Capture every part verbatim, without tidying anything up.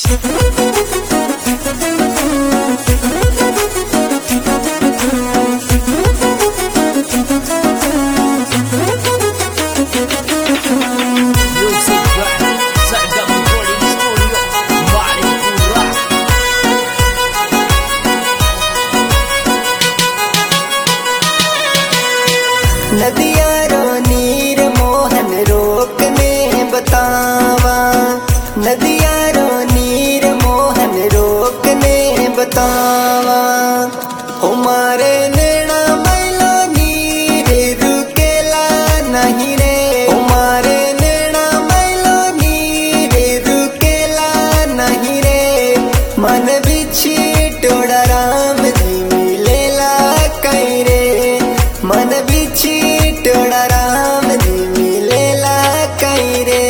नदिया रो नीर मोहन रोकने बतावा, नदिया रो नीर मोहन रोकने बतावा। हमारे नैना मैलो नीर रुकेला नहीं रे, हमारे नैना मैलो नीर रुकेला नहीं रे। मन बिछी टोड़ा राम जी मिलेला कहीं रे, मन बिछी टोड़ा राम जी मिलेला कहीं रे।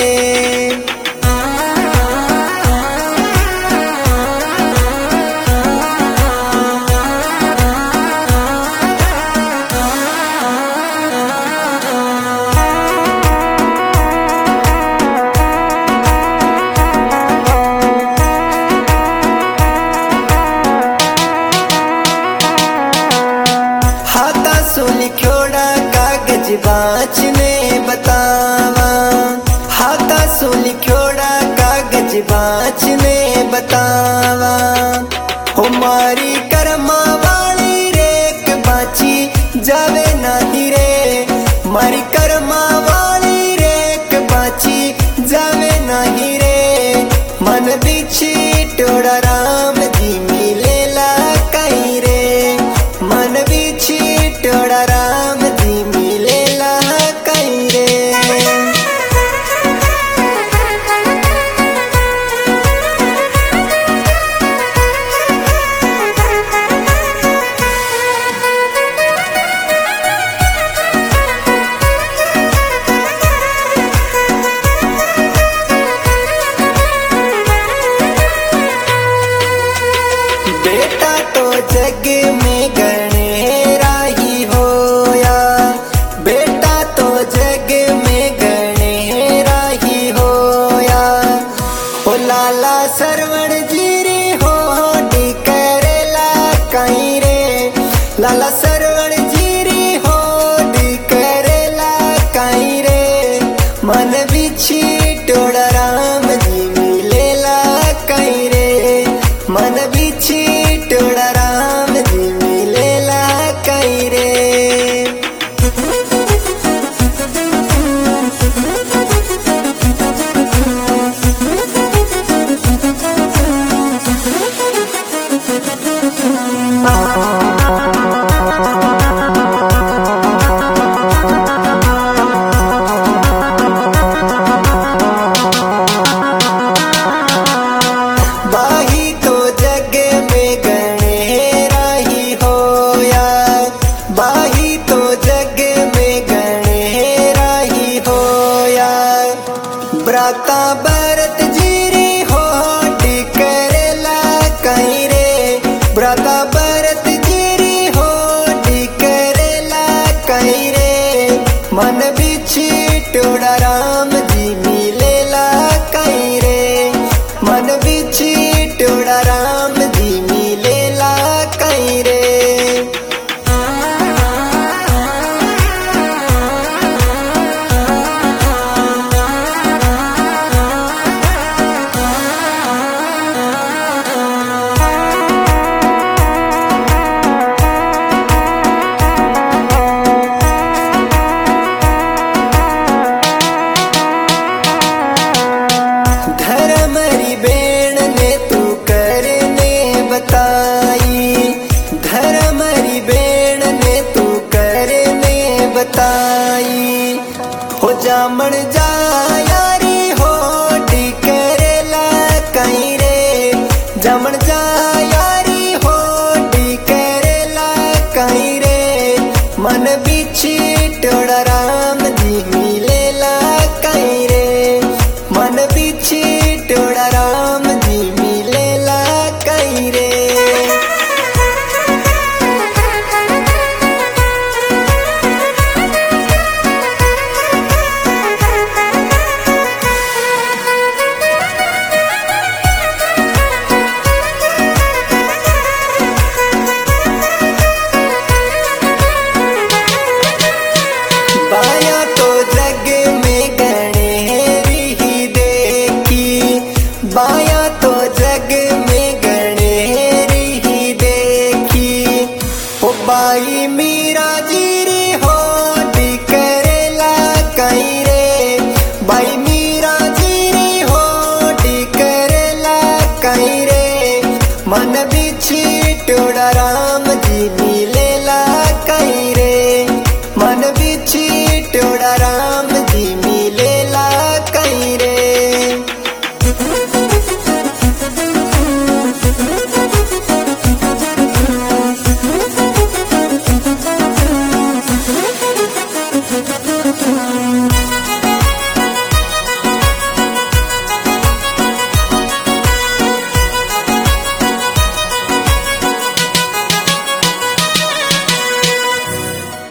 हाथा सो लिखोड़ा कागज बाँचने बतावा, हाथा सो लिखोड़ा कागज बाँचने बतावा। हमारी कर्मा वाली रेक बाची जावे नहीं रे, मारी कर्मा वाली रेक बाची जावे नहीं रे। मन बिछी टोड़ा राम जी मिलेला कहीं रे, मन बिछी टोड़ा राम जी मिलेला कहीं रे। बेटा तो जग में गणेरा ही होया, बेटा तो जग में गणेरा ही होया। ओ लाला सरवण जीरी हो करेला कहीं रे, लाला सरवण जीरी हो करेला कहीं रे। मन बिछी टोड़ा राम जी मिलेला कहीं रे, मन बिछी टोड़ा राम जी मिलेला कहीं रे। बाही तो जग में गणेरा ही होया, बाही तो जग में गणेरा ही होया। ब्राता भरत जीरी हो करेला कहीं रे, ब्राता भरत जीरी हो करेला कहीं रे। मन बिछी टोड़ा राम जी मिलेला कहीं रे, मन बिछी टोड़ा राम जी मिलेला कहीं रे। धर्मरी बेण ने तू करने बताई, धर्मरी बेण ने तू करने बताई। हो जामण जा यारी हो करेला कहीं रे, जामण जा यारी हो करेला कहीं रे। मन बिछी टोड़ा राम जी मिलेला कहीं रे, मन बिछी टोड़ा राम